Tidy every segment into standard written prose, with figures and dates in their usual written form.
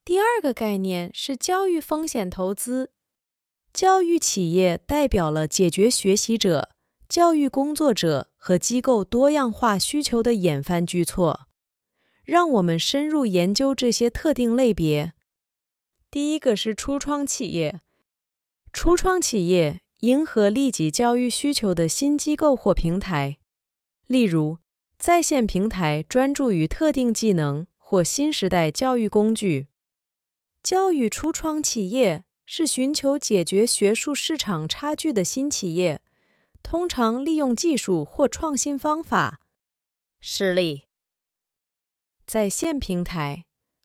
第二个概念是教育风险投资。教育企业代表了解决学习者、教育工作者和机构多样化需求的典范举措。让我们深入研究这些特定类别。第一个是初创企业。初创企业迎合立即教育需求的新机构或平台，例如，在线平台专注于特定技能或新时代教育工具。教育初创企业是寻求解决学术市场差距的新企业，通常利用技术或创新方法。实例：在线平台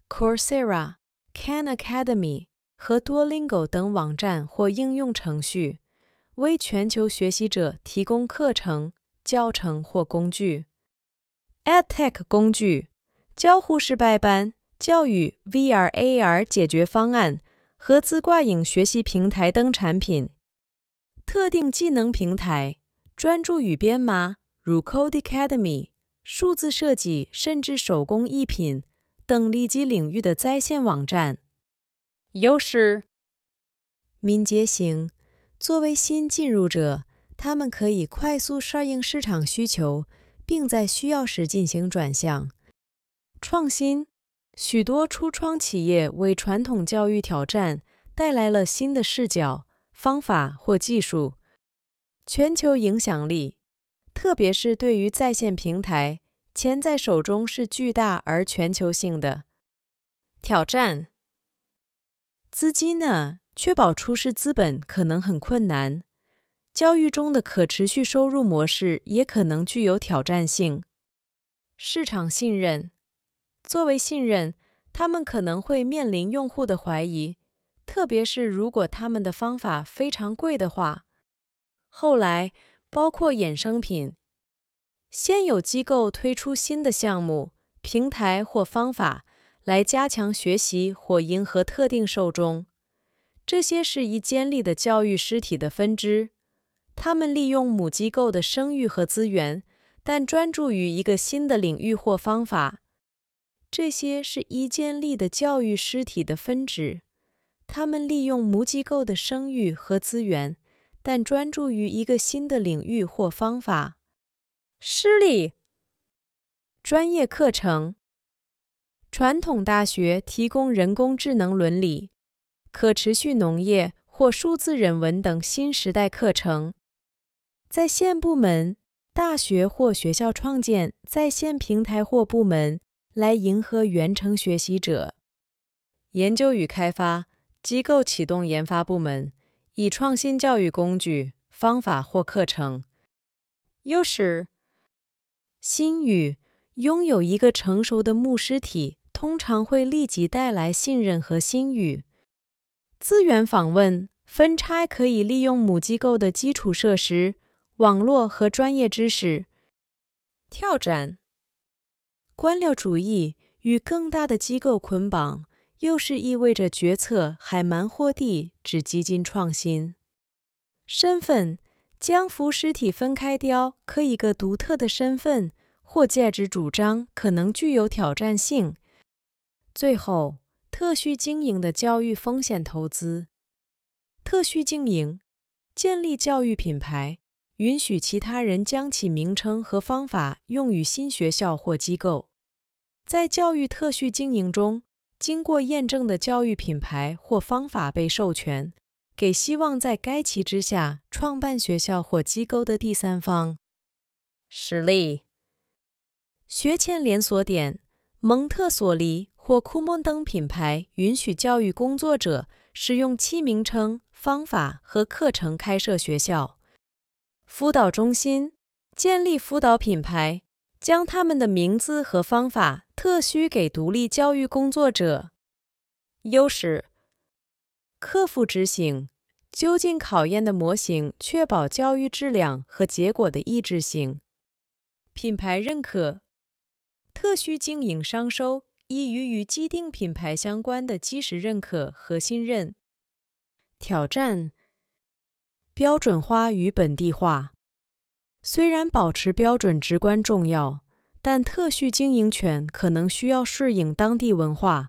Coursera、Khan Academy 和 Duolingo 等网站或应用程序，为全球学习者提供课程、教程或工具。EdTech 工具、交互式白板、教育 VR/AR 解决方案和自挂影学习平台等产品。特定技能平台专注于编码，如 Codecademy、数字设计甚至手工艺品等立即领域的在线网站。优势：敏捷性。作为新进入者，他们可以快速适应市场需求，并在需要时进行转向。创新：许多初创企业为传统教育挑战带来了新的视角、方法或技术。全球影响力，特别是对于在线平台，钱在手中是巨大而全球性的。挑战：资金呢？确保出示资本可能很困难。教育中的可持续收入模式也可能具有挑战性。市场信任，作为信任，他们可能会面临用户的怀疑，特别是如果他们的方法非常贵的话。后来，包括衍生品。先有机构推出新的项目、平台或方法来加强学习或迎合特定受众。这些是一尖利的教育实体的分支，他们利用母机构的声誉和资源，但专注于一个新的领域或方法。这些是一尖利的教育实体的分支，他们利用母机构的声誉和资源，但专注于一个新的领域或方法。实例：专业课程。传统大学提供人工智能伦理、可持续农业或数字人文等新时代课程。在线部门，大学或学校创建在线平台或部门来迎合远程学习者。研究与开发，机构启动研发部门，以创新教育工具、方法或课程。优势：新语，拥有一个成熟的牧师体通常会立即带来信任和新语。资源访问，分拆可以利用母机构的基础设施、网络和专业知识。挑战：官僚主义与更大的机构捆绑，又是意味着决策还蛮货地只激进创新。身份：将服实体分开掉可以个独特的身份或价值主张可能具有挑战性。最后，特许经营的教育风险投资。特许经营，建立教育品牌，允许其他人将其名称和方法用于新学校或机构。在教育特许经营中，经过验证的教育品牌或方法被授权，给希望在该旗之下创办学校或机构的第三方。实例：学前连锁店、蒙特梭利或库蒙等品牌允许教育工作者使用其名称、方法和课程开设学校。辅导中心建立辅导品牌，将他们的名字和方法特许给独立教育工作者。优势：科夫执行，究竟考验的模型确保教育质量和结果的一致性。品牌认可，特许经营商收依于与既定品牌相关的基石认可和信任。挑战：标准化与本地化。虽然保持标准至关重要，但特许经营权可能需要适应当地文化、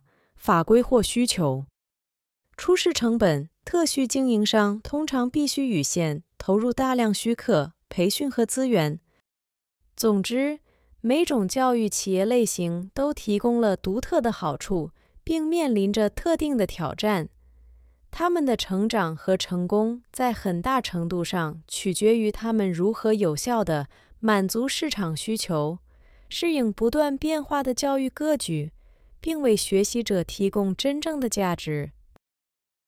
法规或需求。初始成本，特许经营商通常必须预先投入大量许可、培训和资源。总之，每种教育企业类型都提供了独特的好处，并面临着特定的挑战。他们的成长和成功在很大程度上取决于他们如何有效地满足市场需求，适应不断变化的教育格局，并为学习者提供真正的价值。